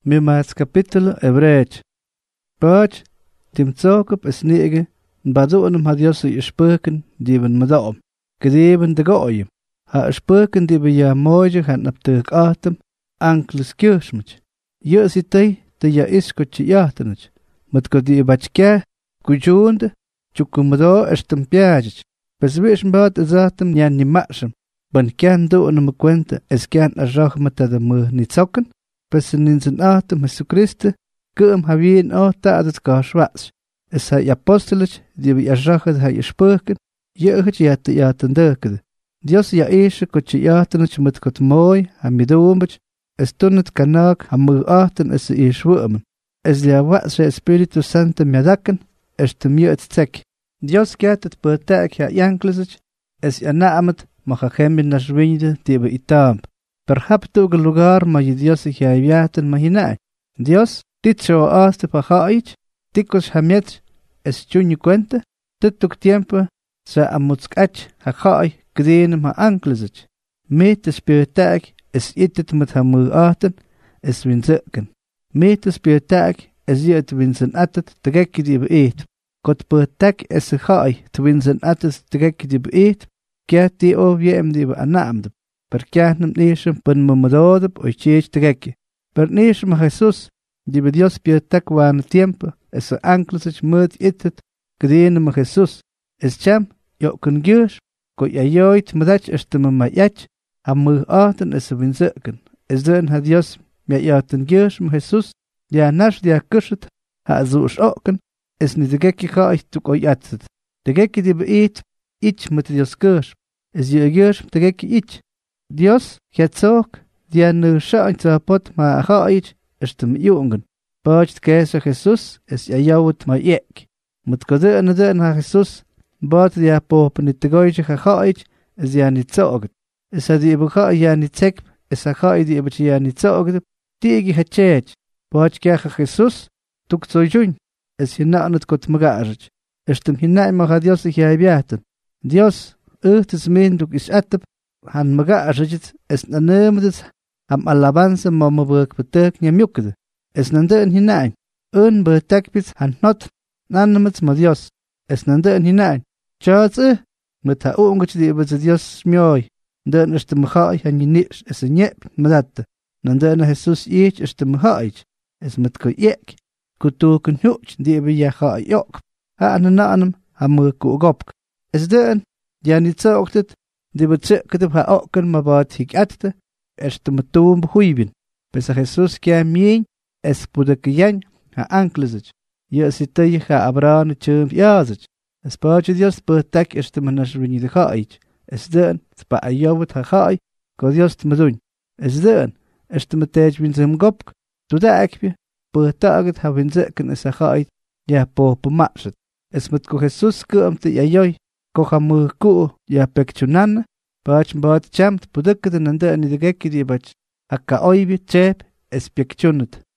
Mimats capítulo Hebrech. Pach, tim tsokop es nege, baduanum ha Dios y spurken, dieben madom, gedeben de goyim, ha spurken diebe ja moje han op de atem, ankles kjösmich. Je sitei, de ja iskochi jahtenich, met ko die bachke, kujunde, chukumado estem piajich, beswischen bad ezatem nyan ni machum, ban kyan do me cuenta es kyan arrachmata de mu ni zocken, besen in zijn atem Jesucriste, kum havien o tadet gashwats. Es ha apostolich, die bi arrachet ha spurken, jeugd jaten deuken. Dios ja ische kotje jatenich met kot mooi, ha midoomich, es tunnet kanak ha mu aten es schwurmen. Es ja watse Espiritu Santo miadaken, es te miet tsek. Dios gaat het betek ja janklisich, es ja naamet, ma ha chemin na schwinde, die bi itamp. Perhaps el lugar ma Dios que habiaten mahinai. Dios, dicho hasta pajaich, ticos hamiet, es chuñi cuenta, tutuk tiempo, sa amutskach, hajai, green ma anklisich. Met spiritak, es itet met hamu aten, es winzeken. Met spiritak, es yet winzen atet, trekki die beet. Kot pertak es hajai, twinzen atet, trekki die beet, kiat die oviem die be anaamde. Per kjahnem nishem pen mamadodep o chech trekje. Per nishem Jesus, die bij Dios pietak waan tiempo, es anklisich mut itet, gedienem Jesus. Es cham, jo kun gyush, ko yayoit madach estem mayach, hamu aten es winzeken. Es den ha Dios yayaten gyush Jesus, ja nash dia kushet, ha azush oken, es ni de gekki gaich tuk o yatzet. De gekki die beet, ich met Dios gyush, es je gyush de gekki ich. Dios, Hetzog, die nu schaun zu pot ma haich, estem jungen. Bacht kese Jesus, es ja jawut ma jek. Mut gode an de na Jesus, bat ja pop nit de goije haich, es ja nit zogt. Es hat die bucha ja nit zek, es ha die aber ja nit zogt. Die gehechech. Bacht kese Jesus, tuk zo jun. Es hina nit got magaj. Estem hina ma Dios ja biaten. Dios, es min duk is atep. Han maga arjit es nanemedet am alabanza mama burg betek nyamukde es nanden hinein betekbit han not nanemet ma Dios es nanden hinein chatse met ha ungetje die über Dios mjoi den ist dem khai han nisch es nyep madat nanden Jesus ich ist dem khai es met ko yek kutu kun huch die über ja khai yok ha ananam ham ko gop es den ja nit zogtet die bezirkte ha okken ma bat hik atte, es te matoom behuibin. Besa Jesus kia mien, es pude kiyan ha anklisich. Je sitay ha abraan chum yazich. Es pache Dios betak es te manas rini de haich. Es den, spa ayawut ha hai, ko Dios te madun. Es den, es te matej winzem gopk, tu da ekbi, betaget ha winzeken es ha hai, ja po pumatset. Es met ko Jesus kuamte yayoy, kocha mu ku ya pekchunan bach bat chamt pudek de nanda ni de gekki di bach akka oibi chep es pekchunut